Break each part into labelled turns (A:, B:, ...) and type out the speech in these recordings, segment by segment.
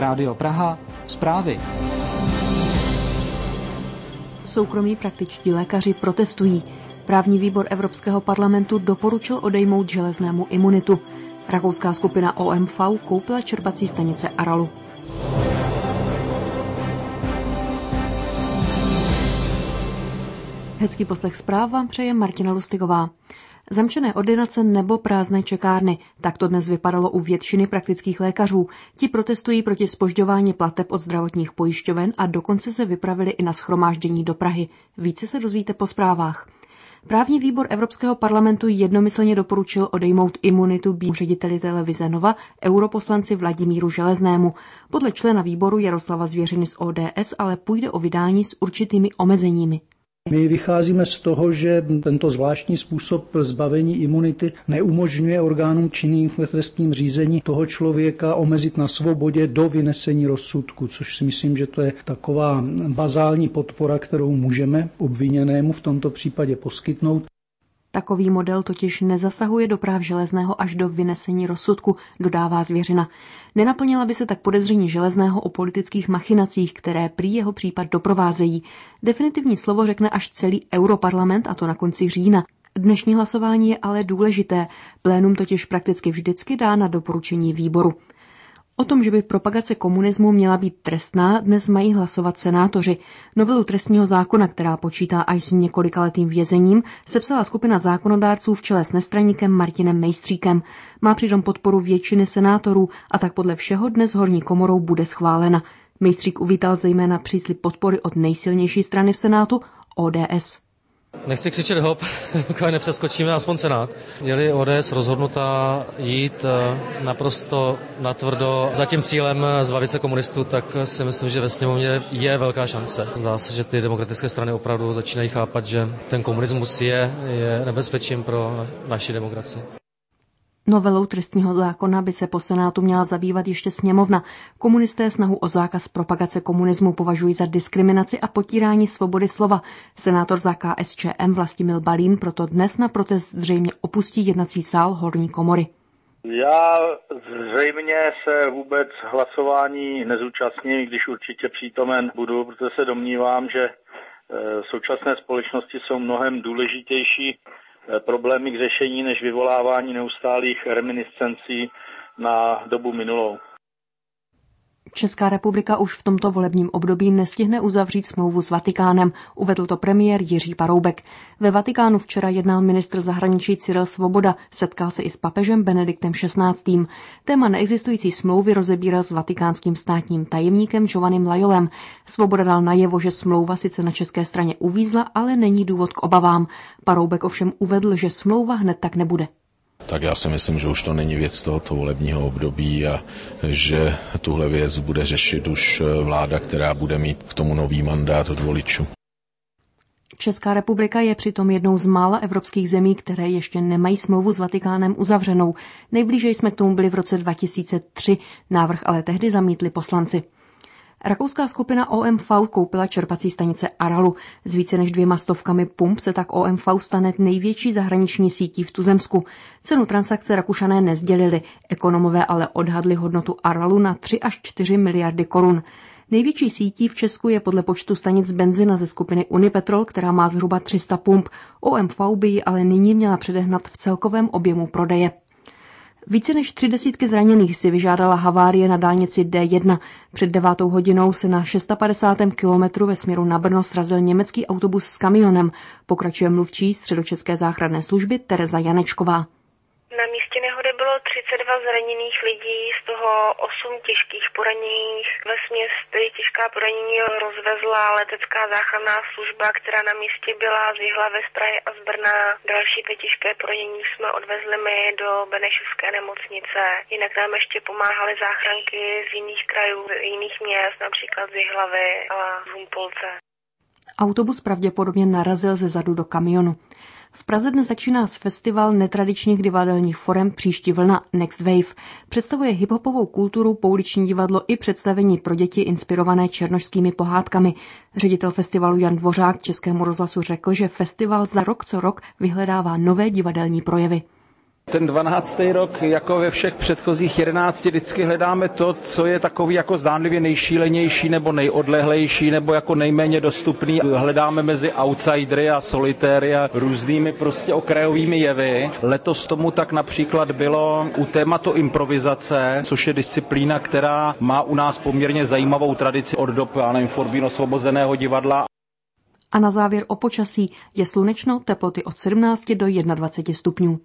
A: Rádio Praha, zprávy.
B: Soukromí praktičtí lékaři protestují. Právní výbor Evropského parlamentu doporučil odejmout Železnému imunitu. Rakouská skupina OMV koupila čerpací stanice Aralu. Hezký poslech zpráv vám přeje Martina Lustigová. Zamčené ordinace nebo prázdné čekárny. Tak to dnes vypadalo u většiny praktických lékařů. Ti protestují proti zpožďování plateb od zdravotních pojišťoven a dokonce se vypravili i na shromáždění do Prahy. Více se dozvíte po zprávách. Právní výbor Evropského parlamentu jednomyslně doporučil odejmout imunitu bývalému řediteli televize Nova, europoslanci Vladimíru Železnému. Podle člena výboru Jaroslava Zvěřiny z ODS ale půjde o vydání s určitými omezeními.
C: My vycházíme z toho, že tento zvláštní způsob zbavení imunity neumožňuje orgánům činným v trestním řízení toho člověka omezit na svobodě do vynesení rozsudku, což si myslím, že to je taková bazální podpora, kterou můžeme obviněnému v tomto případě poskytnout.
B: Takový model totiž nezasahuje do práv Železného až do vynesení rozsudku, dodává Zvěřina. Nenaplnila by se tak podezření Železného o politických machinacích, které prý jeho případ doprovázejí. Definitivní slovo řekne až celý Europarlament, a to na konci října. Dnešní hlasování je ale důležité. Plénum totiž prakticky vždycky dá na doporučení výboru. O tom, že by propagace komunismu měla být trestná, dnes mají hlasovat senátoři. Novelu trestního zákona, která počítá až s několikaletým vězením, sepsala skupina zákonodárců v čele s nestraníkem Martinem Mejstříkem. Má přitom podporu většiny senátorů a tak podle všeho dnes horní komorou bude schválena. Mejstřík uvítal zejména příslib podpory od nejsilnější strany v Senátu, ODS.
D: Nechci křičet hop, dokud nepřeskočíme aspoň Senát. Je-li ODS rozhodnutá jít naprosto natvrdo za tím cílem zbavit se komunistů, tak si myslím, že ve sněmovně je velká šance. Zdá se, že ty demokratické strany opravdu začínají chápat, že ten komunismus je nebezpečím pro naši demokracii.
B: Novelou trestního zákona by se po Senátu měla zabývat ještě sněmovna. Komunisté snahu o zákaz propagace komunismu považují za diskriminaci a potírání svobody slova. Senátor za KSČM Vlastimil Balín proto dnes na protest zřejmě opustí jednací sál horní komory.
E: Já zřejmě se vůbec hlasování nezúčastním, když určitě přítomen budu, protože se domnívám, že v současné společnosti jsou mnohem důležitější problémy k řešení než vyvolávání neustálých reminiscencí na dobu minulou.
B: Česká republika už v tomto volebním období nestihne uzavřít smlouvu s Vatikánem, uvedl to premiér Jiří Paroubek. Ve Vatikánu včera jednal ministr zahraničí Cyril Svoboda, setkal se i s papežem Benediktem XVI. Téma neexistující smlouvy rozebíral s vatikánským státním tajemníkem Giovannim Laiolem. Svoboda dal najevo, že smlouva sice na české straně uvízla, ale není důvod k obavám. Paroubek ovšem uvedl, že smlouva hned tak nebude.
F: Tak já si myslím, že už to není věc tohoto volebního období a že tuhle věc bude řešit už vláda, která bude mít k tomu nový mandát od voličů.
B: Česká republika je přitom jednou z mála evropských zemí, které ještě nemají smlouvu s Vatikánem uzavřenou. Nejblíže jsme k tomu byli v roce 2003, návrh ale tehdy zamítli poslanci. Rakouská skupina OMV koupila čerpací stanice Aralu. S více než 200 pump se tak OMV stane největší zahraniční sítí v tuzemsku. Cenu transakce Rakušané nezdělili, ekonomové ale odhadli hodnotu Aralu na 3 až 4 miliardy korun. Největší sítí v Česku je podle počtu stanic benzina ze skupiny Unipetrol, která má zhruba 300 pump. OMV by ji ale nyní měla předehnat v celkovém objemu prodeje. Více než 30 zraněných si vyžádala havárie na dálnici D1. Před 9 hodinou se na 650. kilometru ve směru na Brno srazil německý autobus s kamionem. Pokračuje mluvčí Středočeské záchranné služby Tereza Janečková.
G: Na místě nehody bylo 32 zraněných lidí, z toho 8 těžkých poraněných. Vesměs tedy těžká poranění rozvezla letecká záchranná služba, která na místě byla z Jihlavy, z Prahy a z Brna. Další ty těžké poranění jsme odvezli my do Benešovské nemocnice. Jinak nám ještě pomáhaly záchranky z jiných krajů, z jiných měst, například z Jihlavy a z Humpolce.
B: Autobus pravděpodobně narazil ze zadu do kamionu. V Praze dnes začíná festival netradičních divadelních forem Příští vlna Next Wave. Představuje hiphopovou kulturu, pouliční divadlo i představení pro děti inspirované černošskými pohádkami. Ředitel festivalu Jan Dvořák Českému rozhlasu řekl, že festival za rok co rok vyhledává nové divadelní projevy.
H: Ten 12. rok, jako ve všech předchozích 11, vždycky hledáme to, co je takový jako zdánlivě nejšílenější nebo nejodlehlejší nebo jako nejméně dostupný. Hledáme mezi outsidery a solitéry a různými prostě okrajovými jevy. Letos tomu tak například bylo u tématu improvizace, což je disciplína, která má u nás poměrně zajímavou tradici od dob Forbíno Svobozeného divadla.
B: A na závěr o počasí. Je slunečno, teploty od 17 do 21 stupňů.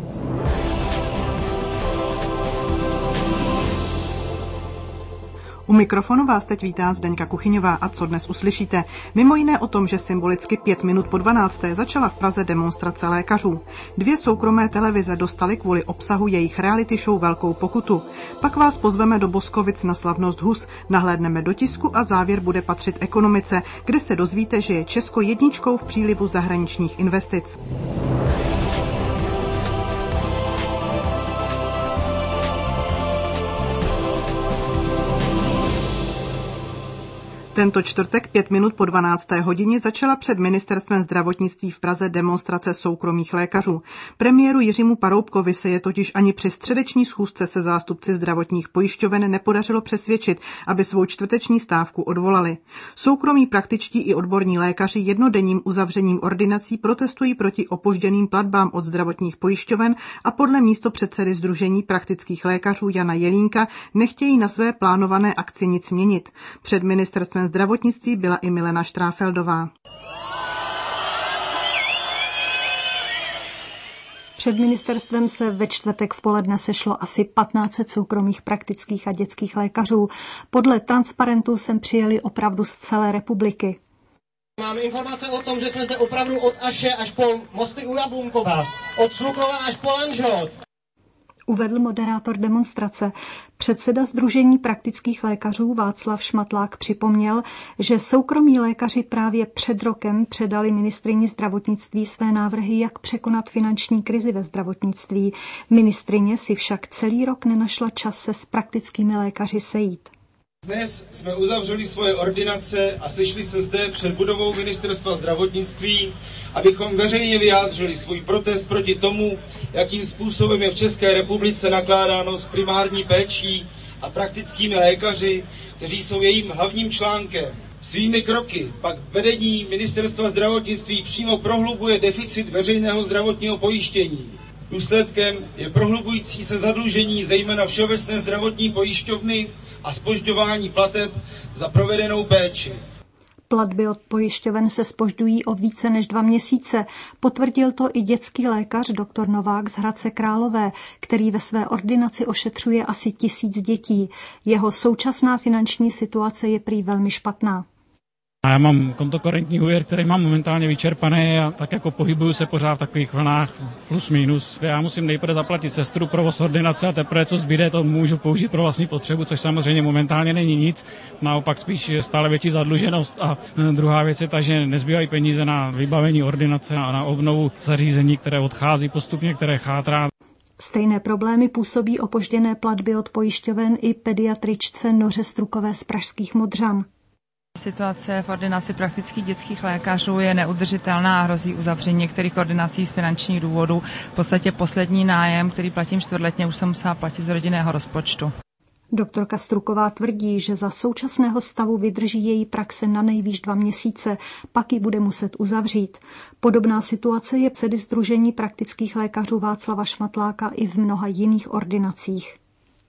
I: U mikrofonu vás teď vítá Zdeňka Kuchyňová a co dnes uslyšíte? Mimo jiné o tom, že symbolicky 5 minut po 12. začala v Praze demonstrace lékařů. 2 soukromé televize dostaly kvůli obsahu jejich reality show velkou pokutu. Pak vás pozveme do Boskovic na slavnost hus, nahlédneme do tisku a závěr bude patřit ekonomice, kde se dozvíte, že je Česko jedničkou v přílivu zahraničních investic. Tento čtvrtek 5 minut po 12. hodině začala před ministerstvem zdravotnictví v Praze demonstrace soukromých lékařů. Premiéru Jiřímu Paroubkovi se je totiž ani při středeční schůzce se zástupci zdravotních pojišťoven nepodařilo přesvědčit, aby svou čtvrteční stávku odvolali. Soukromí praktičtí i odborní lékaři jednodenním uzavřením ordinací protestují proti opožděným platbám od zdravotních pojišťoven a podle místopředsedy Sdružení praktických lékařů Jana Jelínka nechtějí na své plánované akci nic měnit. Před ministerstvem zdravotnictví byla i Milena Štráfeldová.
J: Před ministerstvem se ve čtvrtek v poledne sešlo asi 1500 soukromých praktických a dětských lékařů. Podle transparentů sem přijeli opravdu z celé republiky.
K: Máme informace o tom, že jsme zde opravdu od Aše až po Mosty u Jablunkova, od Sluklova až po Lanžhot.
J: Uvedl moderátor demonstrace. Předseda Sdružení praktických lékařů Václav Šmatlák připomněl, že soukromí lékaři právě před rokem předali ministryni zdravotnictví své návrhy, jak překonat finanční krizi ve zdravotnictví. Ministryně si však celý rok nenašla čas se s praktickými lékaři sejít.
L: Dnes jsme uzavřeli svoje ordinace a sešli se zde před budovou Ministerstva zdravotnictví, abychom veřejně vyjádřili svůj protest proti tomu, jakým způsobem je v České republice nakládáno s primární péčí a praktickými lékaři, kteří jsou jejím hlavním článkem. Svými kroky pak vedení Ministerstva zdravotnictví přímo prohlubuje deficit veřejného zdravotního pojištění. Důsledkem je prohlubující se zadlužení zejména Všeobecné zdravotní pojišťovny a zpožďování plateb za provedenou péči.
J: Platby od pojišťoven se zpožďují o více než 2 měsíce. Potvrdil to i dětský lékař dr. Novák z Hradce Králové, který ve své ordinaci ošetřuje asi 1000 dětí. Jeho současná finanční situace je prý velmi špatná.
M: Já mám kontokorentní úvěr, který mám momentálně vyčerpaný a tak jako pohybuju se pořád v takových vlnách plus minus. Já musím nejprve zaplatit sestru, provoz ordinace a teprve co zbyde, to můžu použít pro vlastní potřebu, což samozřejmě momentálně není nic. Naopak spíš stále větší zadluženost a druhá věc je ta, že nezbývají peníze na vybavení ordinace a na obnovu zařízení, které odchází postupně, které chátrá.
J: Stejné problémy působí opožděné platby od pojišťoven i pediatričce Noře Strukové z pražských Modřan.
N: Situace v ordinaci praktických dětských lékařů je neudržitelná a hrozí uzavření některých ordinací z finančních důvodů. V podstatě poslední nájem, který platím čtvrtletně, už jsem musela platit z rodinného rozpočtu.
J: Doktorka Struková tvrdí, že za současného stavu vydrží její praxe na nejvýš 2 měsíce, pak ji bude muset uzavřít. Podobná situace je předsedy Sdružení praktických lékařů Václava Šmatláka i v mnoha jiných ordinacích.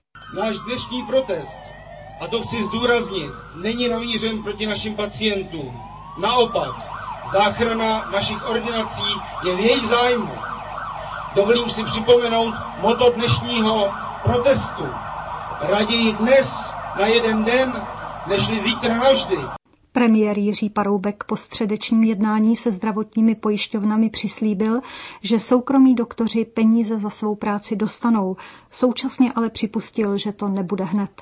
L: Náš dnešní protest, a to chci zdůraznit, není namířen proti našim pacientům. Naopak, záchrana našich ordinací je v jejich zájmu. Dovolím si připomenout motto dnešního protestu. Raději dnes na jeden den, nežli zítra navždy.
J: Premiér Jiří Paroubek po středečním jednání se zdravotními pojišťovnami přislíbil, že soukromí doktoři peníze za svou práci dostanou. Současně ale připustil, že to nebude hned.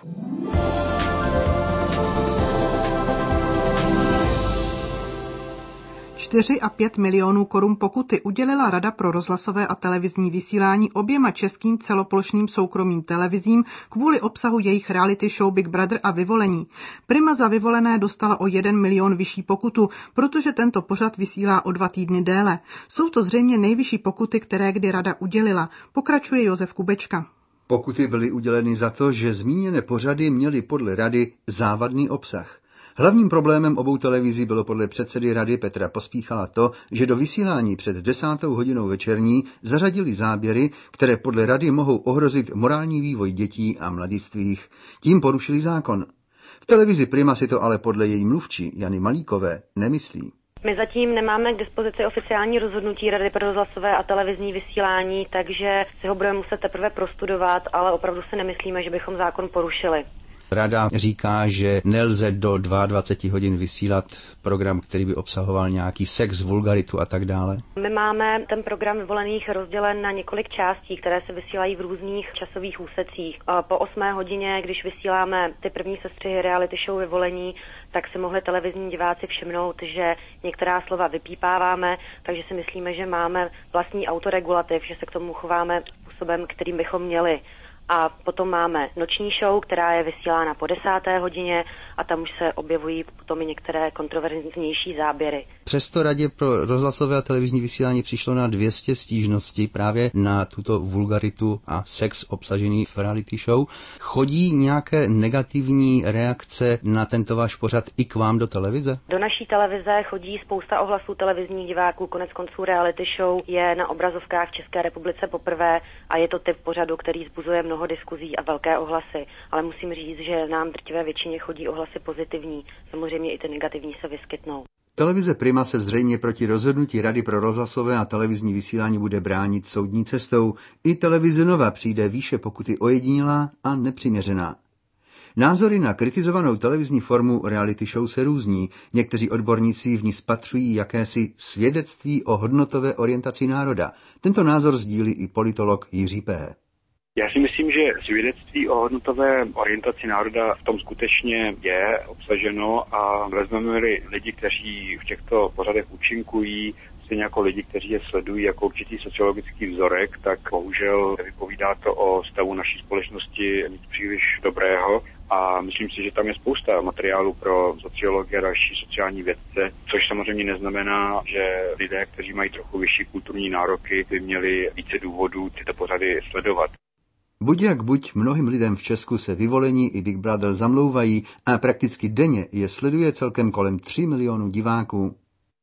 I: 4 a 5 milionů korun pokuty udělila Rada pro rozhlasové a televizní vysílání oběma českým celoplošným soukromým televizím kvůli obsahu jejich reality show Big Brother a Vyvolení. Prima za Vyvolené dostala o 1 milion vyšší pokutu, protože tento pořad vysílá o 2 týdny déle. Jsou to zřejmě nejvyšší pokuty, které kdy Rada udělila, pokračuje Josef Kubečka.
O: Pokuty byly uděleny za to, že zmíněné pořady měly podle Rady závadný obsah. Hlavním problémem obou televizí bylo podle předsedy Rady Petra Pospíchala to, že do vysílání před 10. hodinou večerní zařadili záběry, které podle Rady mohou ohrozit morální vývoj dětí a mladistvých. Tím porušili zákon. V televizi Prima si to ale podle její mluvčí Jany Malíkové nemyslí.
P: My zatím nemáme k dispozici oficiální rozhodnutí Rady pro rozhlasové a televizní vysílání, takže si ho budeme muset teprve prostudovat, ale opravdu si nemyslíme, že bychom zákon porušili.
O: Rada říká, že nelze do 22 hodin vysílat program, který by obsahoval nějaký sex, vulgaritu a tak dále.
P: My máme ten program Vyvolených rozdělen na několik částí, které se vysílají v různých časových úsecích. Po 8 hodině, když vysíláme ty první sestřihy reality show Vyvolení, tak si mohli televizní diváci všimnout, že některá slova vypípáváme, takže si myslíme, že máme vlastní autoregulativ, že se k tomu chováme způsobem, kterým bychom měli. A potom máme noční show, která je vysílána po 10. hodině a tam už se objevují potom i některé kontroverznější záběry.
O: Přesto Radě pro rozhlasové a televizní vysílání přišlo na 200 stížností právě na tuto vulgaritu a sex obsažený v reality show. Chodí nějaké negativní reakce na tento váš pořad i k vám do televize?
P: Do naší televize chodí spousta ohlasů televizních diváků, konec konců reality show je na obrazovkách v České republice poprvé a je to typ pořadu, který vzbuzuje mnoho diskuzí a velké ohlasy, ale musím říct, že nám drtivé většině chodí ohlasy pozitivní, samozřejmě i ty negativní se vyskytnou.
O: Televize Prima se zřejmě proti rozhodnutí Rady pro rozhlasové a televizní vysílání bude bránit soudní cestou. I televize Nova přijde výše pokuty ojedinělá a nepřiměřená. Názory na kritizovanou televizní formu reality show se různí. Někteří odborníci v ní spatřují jakési svědectví o hodnotové orientaci národa. Tento názor sdílí i politolog Jiří P.
Q: Já si myslím, že svědectví o hodnotové orientaci národa v tom skutečně je obsaženo a vezmeme-li lidi, kteří v těchto pořadech účinkují, stejně jako lidi, kteří je sledují jako určitý sociologický vzorek, tak bohužel vypovídá to o stavu naší společnosti nic příliš dobrého. A myslím si, že tam je spousta materiálu pro sociology a další sociální vědce, což samozřejmě neznamená, že lidé, kteří mají trochu vyšší kulturní nároky, by měli více důvodů tyto pořady sledovat.
O: Buď jak buď, mnohým lidem v Česku se Vyvolení i Big Brother zamlouvají a prakticky denně je sleduje celkem kolem 3 milionů diváků.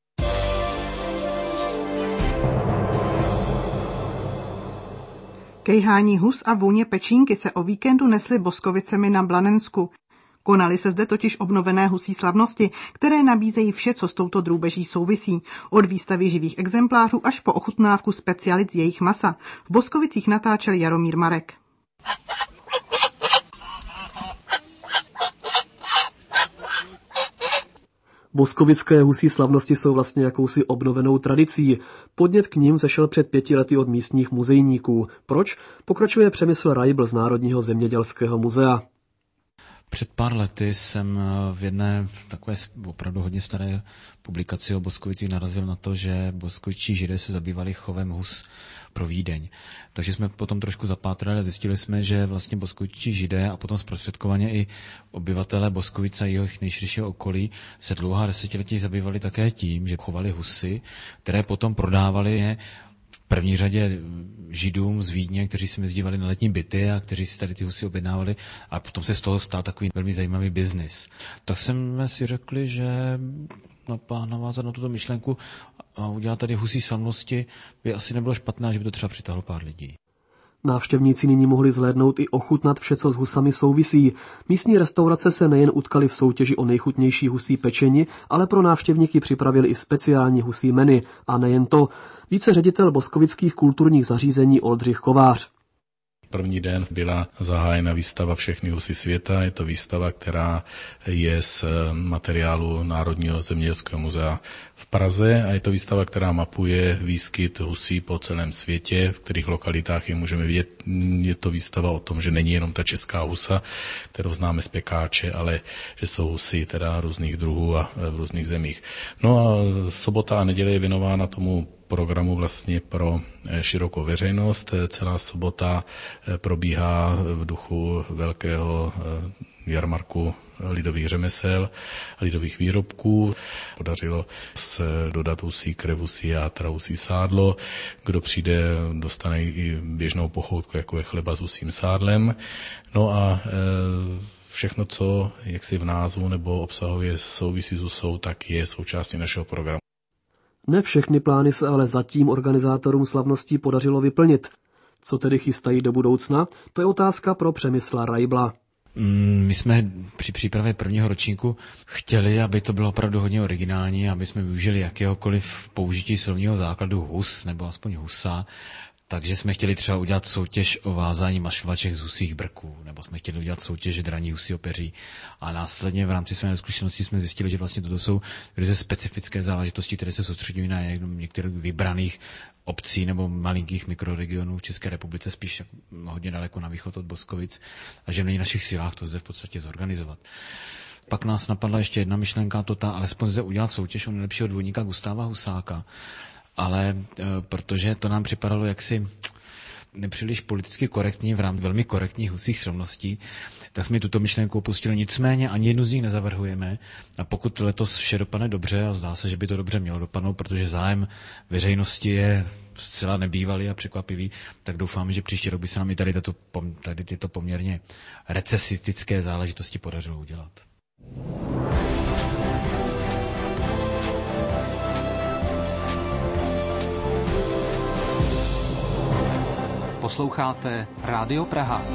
I: Kejhání hus a vůně pečínky se o víkendu nesly Boskovicemi na Blanensku. Konaly se zde totiž obnovené husí slavnosti, které nabízejí vše, co s touto drůbeží souvisí. Od výstavy živých exemplářů až po ochutnávku specialit z jejich masa. V Boskovicích natáčel Jaromír Marek.
R: Boskovické husí slavnosti jsou vlastně jakousi obnovenou tradicí. Podnět k ním zešel před 5 lety od místních muzejníků. Proč? Pokračuje Přemysl Rajbl z Národního zemědělského muzea.
S: Před pár lety jsem v jedné takové opravdu hodně staré publikaci o Boskovicích narazil na to, že boskovičtí Židé se zabývali chovem hus pro Vídeň. Takže jsme potom trošku zapátrali a zjistili jsme, že vlastně boskovičtí Židé a potom zprostředkovaně i obyvatelé Boskovice a jejich nejširšího okolí se dlouhá desetiletí zabývali také tím, že chovali husy, které potom prodávali v první řadě Židům z Vídně, kteří si jezdívali na letní byty a kteří si tady ty husy objednávali a potom se z toho stal takový velmi zajímavý biznis. Tak jsme si řekli, že navázat na tuto myšlenku a udělat tady husí slavnosti by asi nebylo špatné, že by to třeba přitáhlo pár lidí.
R: Návštěvníci nyní mohli zhlédnout i ochutnat vše, co s husami souvisí. Místní restaurace se nejen utkaly v soutěži o nejchutnější husí pečení, ale pro návštěvníky připravili i speciální husí menu. A nejen to. Více ředitel boskovických kulturních zařízení Oldřich Kovář.
F: první den byla zahájena výstava Všechny husy světa. Je to výstava, která je z materiálu Národního zemědělského muzea v Praze a je to výstava, která mapuje výskyt husí po celém světě, v kterých lokalitách je můžeme vidět. Je to výstava o tom, že není jenom ta česká husa, kterou známe z Pekáče, ale že jsou husy teda různých druhů a v různých zemích. No a sobota a neděle je věnována tomu programu vlastně pro širokou veřejnost. Celá sobota probíhá v duchu velkého jarmarku lidových řemesel a lidových výrobků. Podařilo se dodat husí krev, husí játra, husí sádlo. Kdo přijde, dostane i běžnou pochoutku, jako je chleba s husím sádlem. No a všechno, co jaksi v názvu nebo obsahově souvisí s husou, tak je součástí našeho programu.
R: Ne všechny plány se ale zatím organizátorům slavností podařilo vyplnit. Co tedy chystají do budoucna? To je otázka pro Přemysla Raibla.
S: My jsme při přípravě prvního ročníku chtěli, aby to bylo opravdu hodně originální, aby jsme využili jakéhokoliv použití slovního základu hus, nebo aspoň husa. Takže jsme chtěli třeba udělat soutěž o vázání mašlovaček z husích brků, nebo jsme chtěli udělat soutěž draní husího peří. A následně v rámci své zkušenosti jsme zjistili, že vlastně toto jsou ryze specifické záležitosti, které se soustředují na některých vybraných obcí nebo malinkých mikroregionů v České republice, spíš hodně daleko na východ od Boskovic, a že není v našich silách to zde v podstatě zorganizovat. Pak nás napadla ještě jedna myšlenka, alespoň zde udělat soutěž o nejlepšího dvojníka Gustáva Husáka, ale protože to nám připadalo jaksi nepříliš politicky korektní v rámci velmi korektních husích srovností, tak jsme tuto myšlenku opustili. Nicméně ani jednu z nich nezavrhujeme a pokud letos vše dopadne dobře, a zdá se, že by to dobře mělo dopadnout, protože zájem veřejnosti je zcela nebývalý a překvapivý, tak doufám, že příští rok by se nám i tady tyto poměrně recesistické záležitosti podařilo udělat.
A: Posloucháte Rádio Praha.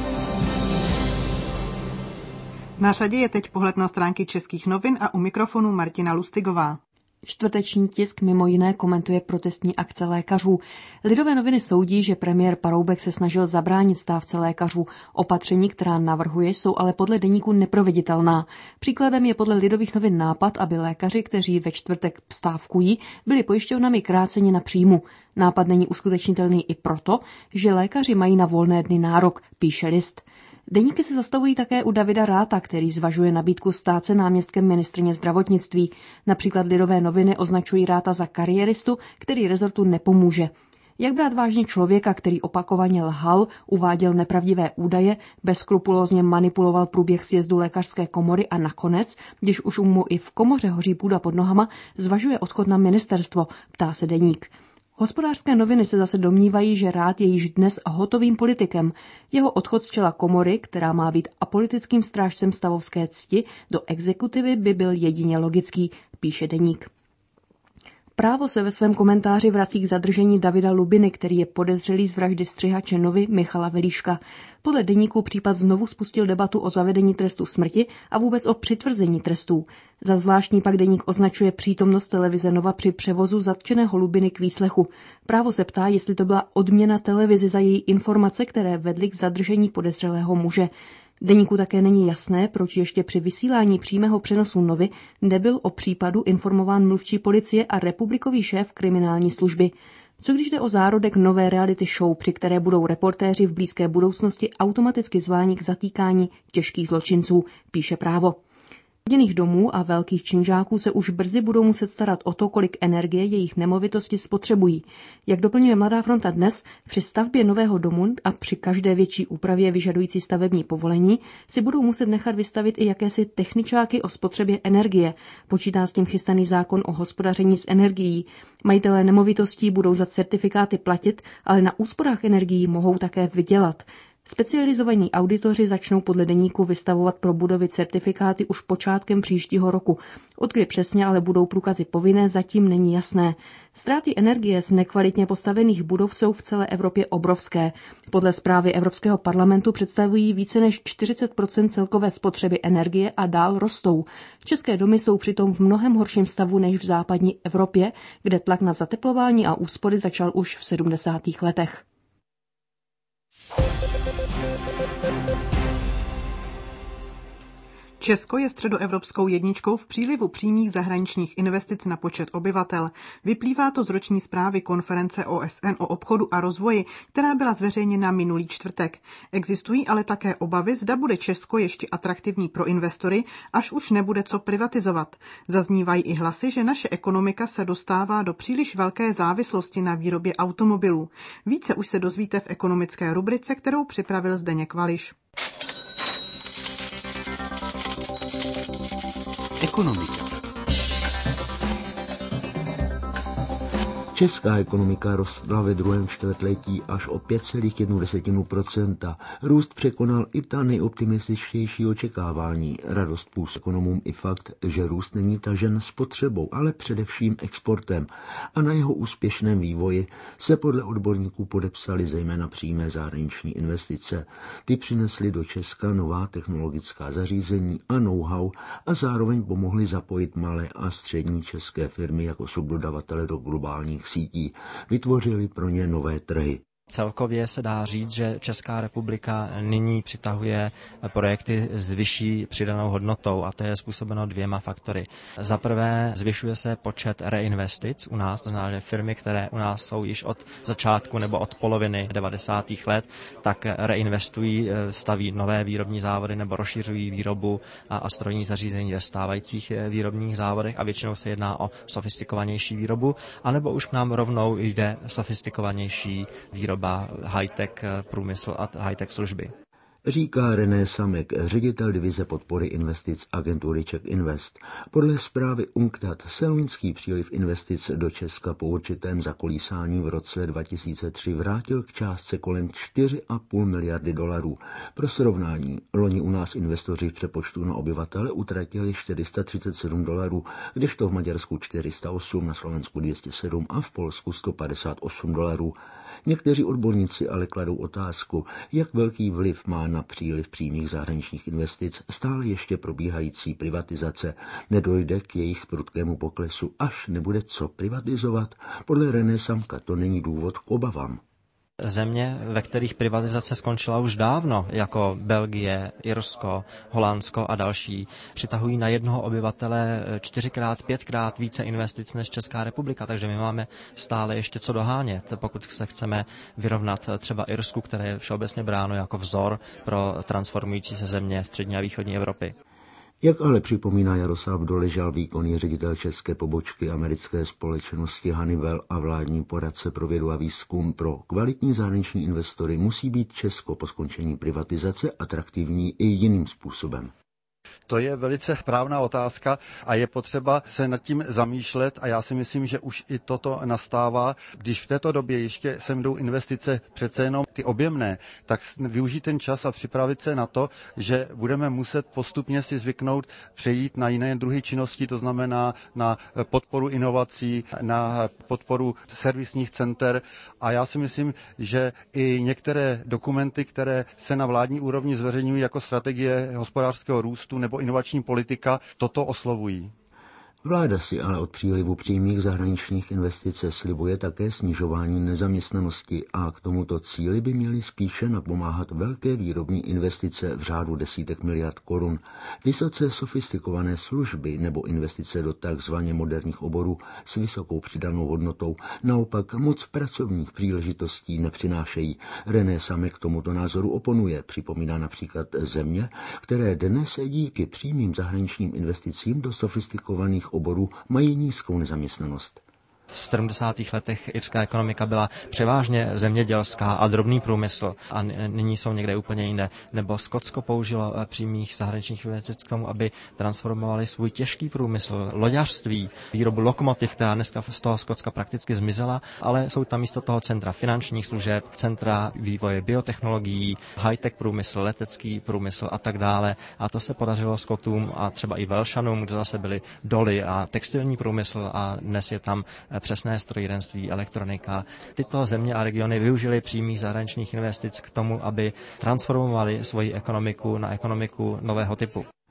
I: Na řadě je teď pohled na stránky Českých novin a u mikrofonu Martina Lustigová.
B: Čtvrteční tisk mimo jiné komentuje protestní akce lékařů. Lidové noviny soudí, že premiér Paroubek se snažil zabránit stávce lékařů. Opatření, která navrhuje, jsou ale podle deníku neproveditelná. Příkladem je podle Lidových novin nápad, aby lékaři, kteří ve čtvrtek stávkují, byli pojišťovnami kráceni na příjmu. Nápad není uskutečnitelný i proto, že lékaři mají na volné dny nárok, píše List. Deníky se zastavují také u Davida Ratha, který zvažuje nabídku stát se náměstkem ministryně zdravotnictví. Například Lidové noviny označují Ratha za kariéristu, který rezortu nepomůže. Jak brát vážně člověka, který opakovaně lhal, uváděl nepravdivé údaje, bezskrupulózně manipuloval průběh sjezdu lékařské komory a nakonec, když už mu i v komoře hoří půda pod nohama, zvažuje odchod na ministerstvo, ptá se deník. Hospodářské noviny se zase domnívají, že Rath je již dnes hotovým politikem. Jeho odchod z čela komory, která má být apolitickým strážcem stavovské cti, do exekutivy by byl jedině logický, píše deník. Právo se ve svém komentáři vrací k zadržení Davida Lubiny, který je podezřelý z vraždy střihače Novy Michala Velíška. Podle deníku případ znovu spustil debatu o zavedení trestu smrti a vůbec o přitvrzení trestů. Za zvláštní pak deník označuje přítomnost televize Nova při převozu zatčeného Lubiny k výslechu. Právo se ptá, jestli to byla odměna televizi za její informace, které vedly k zadržení podezřelého muže. Deníku také není jasné, proč ještě při vysílání přímého přenosu Novy nebyl o případu informován mluvčí policie a republikový šéf kriminální služby. Co když jde o zárodek nové reality show, při které budou reportéři v blízké budoucnosti automaticky zváni k zatýkání těžkých zločinců, píše Právo. Rodinných domů a velkých činžáků se už brzy budou muset starat o to, kolik energie jejich nemovitosti spotřebují. Jak doplňuje Mladá fronta dnes, při stavbě nového domu a při každé větší úpravě vyžadující stavební povolení si budou muset nechat vystavit i jakési techničáky o spotřebě energie. Počítá s tím chystaný zákon o hospodaření s energií. Majitelé nemovitostí budou za certifikáty platit, ale na úsporách energií mohou také vydělat. Specializovaní auditoři začnou podle deníku vystavovat pro budovy certifikáty už počátkem příštího roku. Odkdy přesně ale budou průkazy povinné, zatím není jasné. Ztráty energie z nekvalitně postavených budov jsou v celé Evropě obrovské. Podle zprávy Evropského parlamentu představují více než 40% celkové spotřeby energie a dál rostou. České domy jsou přitom v mnohem horším stavu než v západní Evropě, kde tlak na zateplování a úspory začal už v 70. letech.
I: Česko je středoevropskou jedničkou v přílivu přímých zahraničních investic na počet obyvatel. Vyplývá to z roční zprávy konference OSN o obchodu a rozvoji, která byla zveřejněna minulý čtvrtek. Existují ale také obavy, zda bude Česko ještě atraktivní pro investory, až už nebude co privatizovat. Zaznívají i hlasy, že naše ekonomika se dostává do příliš velké závislosti na výrobě automobilů. Více už se dozvíte v ekonomické rubrice, kterou připravil Zdeněk Vališ.
T: Ekonomika. Česká ekonomika rostla ve druhém čtvrtletí až o 5,1%. Růst překonal i ta nejoptimističtější očekávání. Radost půs ekonomům i fakt, že růst není tažen spotřebou, ale především exportem. A na jeho úspěšném vývoji se podle odborníků podepsaly zejména přímé zahraniční investice. Ty přinesly do Česka nová technologická zařízení a know-how a zároveň pomohly zapojit malé a střední české firmy jako subdodavatele do globálních sítí, vytvořili pro ně nové trhy.
U: Celkově se dá říct, že Česká republika nyní přitahuje projekty s vyšší přidanou hodnotou a to je způsobeno dvěma faktory. Za prvé zvyšuje se počet reinvestic u nás, to znamená, že firmy, které u nás jsou již od začátku nebo od poloviny 90. let, tak reinvestují, staví nové výrobní závody nebo rozšiřují výrobu a strojní zařízení ve stávajících výrobních závodech a většinou se jedná o sofistikovanější výrobu, anebo už k nám rovnou jde sofistikovanější výroba, high-tech průmysl a high-tech služby.
T: Říká René Samek, ředitel divize podpory investic agentury Czech Invest. Podle zprávy UNCTAD se loňský příliv investic do Česka po určitém zakolísání v roce 2003 vrátil k částce kolem 4,5 miliardy dolarů. Pro srovnání, loni u nás investoři v přepočtu na obyvatele utratili $437, kdežto v Maďarsku 408, na Slovensku 207 a v Polsku $158. Někteří odborníci ale kladou otázku, jak velký vliv má na příliv přímých zahraničních investic stále ještě probíhající privatizace. Nedojde k jejich prudkému poklesu, až nebude co privatizovat? Podle René Samka to není důvod k obavám.
U: Země, ve kterých privatizace skončila už dávno, jako Belgie, Irsko, Holandsko a další, přitahují na jednoho obyvatele 4x, 5x více investic než Česká republika, takže my máme stále ještě co dohánět, pokud se chceme vyrovnat třeba Irsku, které je všeobecně bráno jako vzor pro transformující se země střední a východní Evropy.
T: Jak ale připomíná Jaroslav Doležal, výkonný ředitel české pobočky americké společnosti Honeywell a vládní poradce pro vědu a výzkum, pro kvalitní zahraniční investory musí být Česko po skončení privatizace atraktivní i jiným způsobem.
V: To je velice správná otázka a je potřeba se nad tím zamýšlet a já si myslím, že už i toto nastává. Když v této době ještě sem jdou investice přece jenom ty objemné, tak využít ten čas a připravit se na to, že budeme muset postupně si zvyknout přejít na jiné druhy činností, to znamená na podporu inovací, na podporu servisních center a já si myslím, že i některé dokumenty, které se na vládní úrovni zveřejňují jako strategie hospodářského růstu nebo inovační politika, toto oslovují.
T: Vláda si ale od přílivu přímých zahraničních investic slibuje také snižování nezaměstnanosti a k tomuto cíli by měly spíše napomáhat velké výrobní investice v řádu desítek miliard korun. Vysoce sofistikované služby nebo investice do takzvaně moderních oborů s vysokou přidanou hodnotou naopak moc pracovních příležitostí nepřinášejí. René Samek k tomuto názoru oponuje. Připomíná například země, které dnes díky přímým zahraničním investicím do sofistikovaných oborů mají nízkou nezaměstnanost.
U: V 70. letech irská ekonomika byla převážně zemědělská a drobný průmysl a nyní jsou někde úplně jinde. Nebo Skotsko použilo přímých zahraničních investic k tomu, aby transformovali svůj těžký průmysl, loďařství, výrobu lokomotiv, která dneska z toho Skotska prakticky zmizela, ale jsou tam místo toho centra finančních služeb, centra vývoje biotechnologií, high-tech průmysl, letecký průmysl a tak dále. A to se podařilo Skotům a třeba i Velšanům, kde zase byly doly a textilní průmysl a dnes je tam přesné strojírenství, elektronika. Tyto země a regiony využily přímých zahraničních investic k tomu, aby transformovali svoji ekonomiku na ekonomiku nového typu.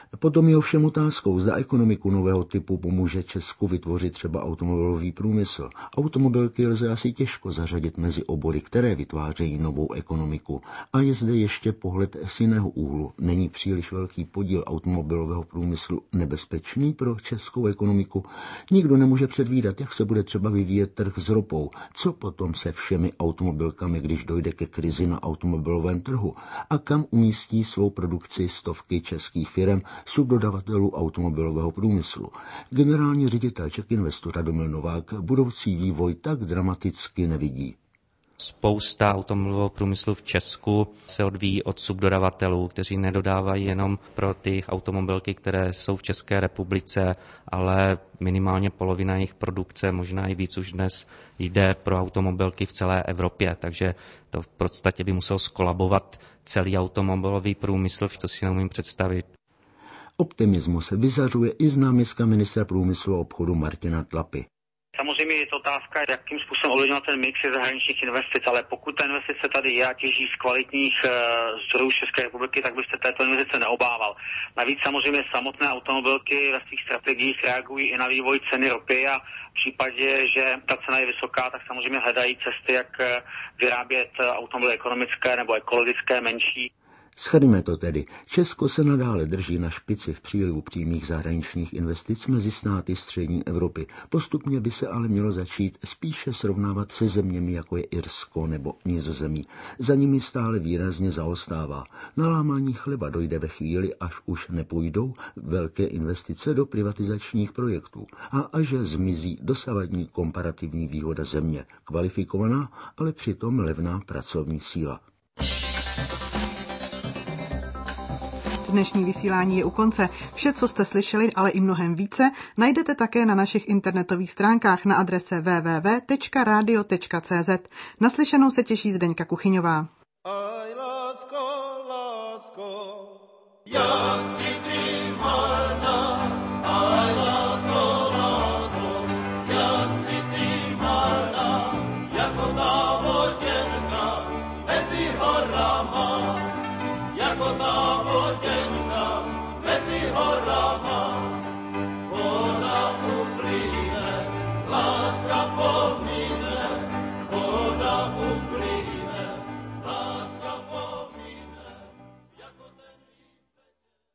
T: Potom je ovšem otázkou, zda ekonomiku nového typu pomůže Česku vytvořit třeba automobilový průmysl. Automobilky lze asi těžko zařadit mezi obory, které vytvářejí novou ekonomiku. A je zde ještě pohled z jiného úhlu. Není příliš velký podíl automobilového průmyslu nebezpečný pro českou ekonomiku? Nikdo nemůže předvídat, jak se bude třeba vyvíjet trh s ropou. Co potom se všemi automobilkami, když dojde ke krizi na automobilovém trhu? A kam umístí svou produkci stovky českých firem, subdodavatelů automobilového průmyslu? Generální ředitel Czech Investu Radomil Novák budoucí vývoj tak dramaticky nevidí.
C: Spousta automobilového průmyslu v Česku se odvíjí od subdodavatelů, kteří nedodávají jenom pro ty automobilky, které jsou v České republice, ale minimálně polovina jejich produkce, možná i víc už dnes jde pro automobilky v celé Evropě, takže to v podstatě by musel skolabovat celý automobilový průmysl, to si neumím představit.
T: Optimismus vyzařuje i z náměstka ministra průmyslu a obchodu Martina Tlapy.
D: Samozřejmě je to otázka, jakým způsobem ovlivňovat ten mix zahraničních investic, ale pokud ta investice tady je a těží z kvalitních zdrojů České republiky, tak byste této investice neobával. Navíc samozřejmě samotné automobilky ve svých strategiích reagují i na vývoj ceny ropy a v případě, že ta cena je vysoká, tak samozřejmě hledají cesty, jak vyrábět automobily ekonomické nebo ekologické menší.
T: Shrňme to tedy. Česko se nadále drží na špici v přílivu přímých zahraničních investic mezi státy střední Evropy. Postupně by se ale mělo začít spíše srovnávat se zeměmi, jako je Irsko nebo Nizozemí. Za nimi stále výrazně zaostává. Na lámání chleba dojde ve chvíli, až už nepůjdou velké investice do privatizačních projektů a že zmizí dosavadní komparativní výhoda země, kvalifikovaná, ale přitom levná pracovní síla.
I: Dnešní vysílání je u konce. Vše, co jste slyšeli, ale i mnohem více, najdete také na našich internetových stránkách na adrese www.radio.cz. Naslyšenou se těší Zdeňka Kuchyňová.
W: Aj, lásko, lásko, jak si ty marná, aj, lásko, lásko, jak si ty marná, jako ta voděnka mezi horama, jako ta voděnka mezi horama. Voda uplyne, láska pomine, voda uplyne, láska pomine, jako ten lístek.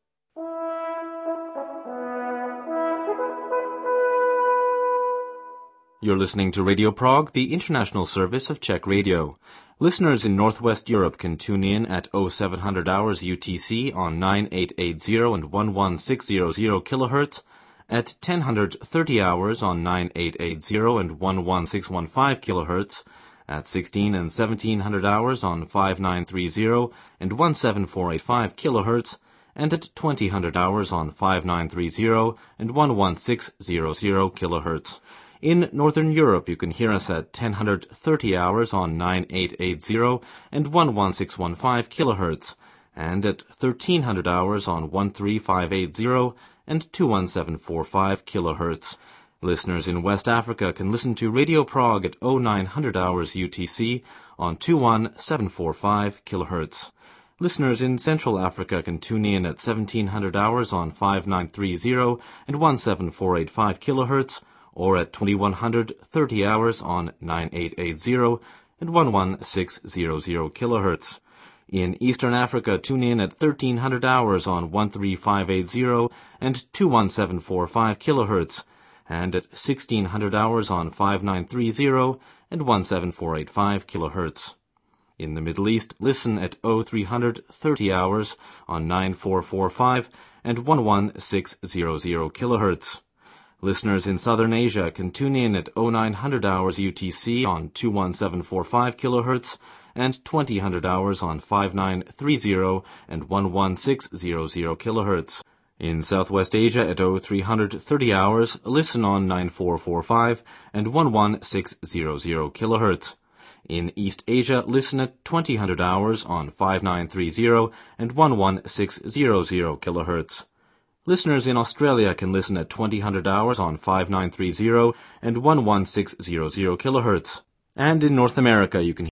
X: You're listening to Radio Prague, the international service of Czech Radio. Listeners in Northwest Europe can tune in at 0700 hours UTC on 9880 and 11600 kHz, at 1030 hours on 9880 and 11615 kHz, at 16 and 1700 hours on 5930 and 17485 kHz, and at 2000 hours on 5930 and 11600 kHz. In Northern Europe, you can hear us at 1030 hours on 9880 and 11615 kHz, and at 1300 hours on 13580 and 21745 kHz. Listeners in West Africa can listen to Radio Prague at 0900 hours UTC on 21745 kHz. Listeners in Central Africa can tune in at 1700 hours on 5930 and 17485 kHz, or at 2130 hours on 9880 and 11600 kHz. In Eastern Africa, tune in at 1300 hours on 13580 and 21745 kHz, and at 1600 hours on 5930 and 17485 kHz. In the Middle East, listen at 0330 hours on 9445 and 11600 kHz. Listeners in Southern Asia can tune in at 0900 hours UTC on 21745 kHz and 2000 hours on 5930 and 11600 kHz. In Southwest Asia at 0330 hours, listen on 9445 and 11600 kHz. In East Asia, listen at 2000 hours on 5930 and 11600 kHz. Listeners in Australia can listen at 2000 hours on 5930 and 11600 kHz. And in North America, you can